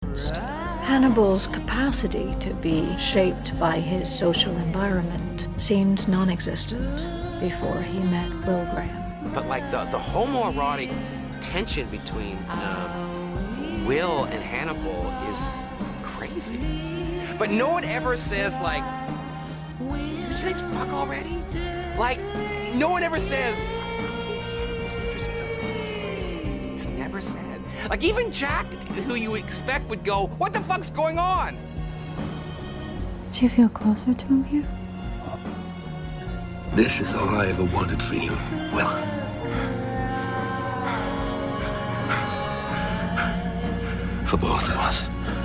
influenced. Hannibal's capacity to be shaped by his social environment seemed non-existent before he met Will Graham. But like the homoerotic tension between Will and Hannibal is crazy. But no one ever says like, did you guys fuck already? Like, no one ever says, it's never said. Like even Jack, who you expect would go, what the fuck's going on? Do you feel closer to him here? This is all I ever wanted for you, Will. For both of us.